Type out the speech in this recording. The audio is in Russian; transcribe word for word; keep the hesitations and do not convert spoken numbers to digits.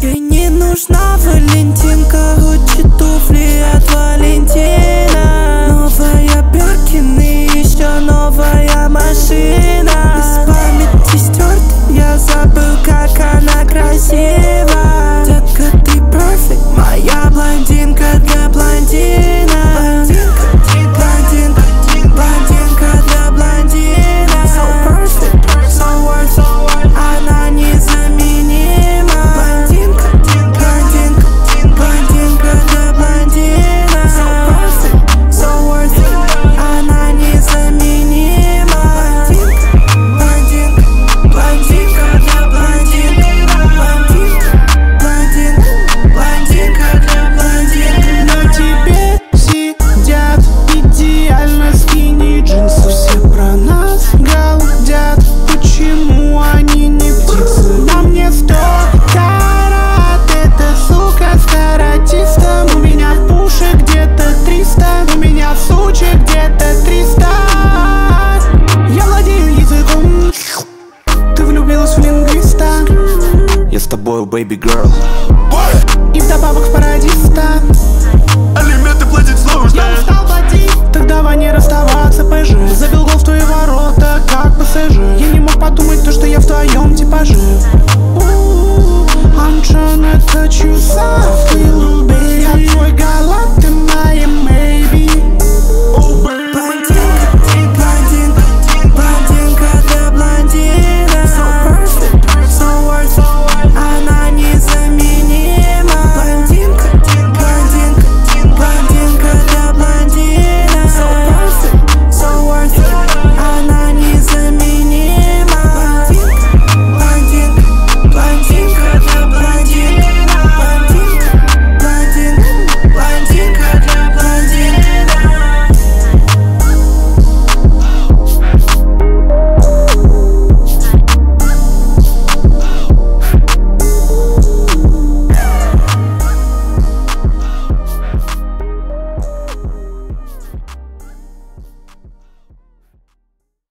Ей не нужна Валентинка, Гуччи туфли от Валентина. Новая Биркин и еще новая машина. Из памяти стерт, я забыл, как она красива. Детка, ты perfect, моя блондинка для блондина. Блондинка, блондинка для блондина. So perfect, so worth it, она незаменима. Блондинка, блондинка, блондинка для блондина. So perfect, so worth it, она незаменима. Блондинка, блондинка, блондинка для блондина. Блондинка, блондинка, блондинка для блондина. На тебе сидят идеально скини джинсы. Все про нас галдят, почему они не птицы? На мне сто карат, эта сука с каратистом. У меня в пуше где-то триста, у меня в суче где-то триста. Я владею языком, ты влюбилась в лингвиста. Я с тобою, baby girl. И вдобавок в пародиста. Алименты платить сложно. Я устал платить, так давай не расставаться, пэжи. Забил гол в твои ворота, как ПСЖ. Я не мог подумать то, что я в твоем типаже. У-у-у.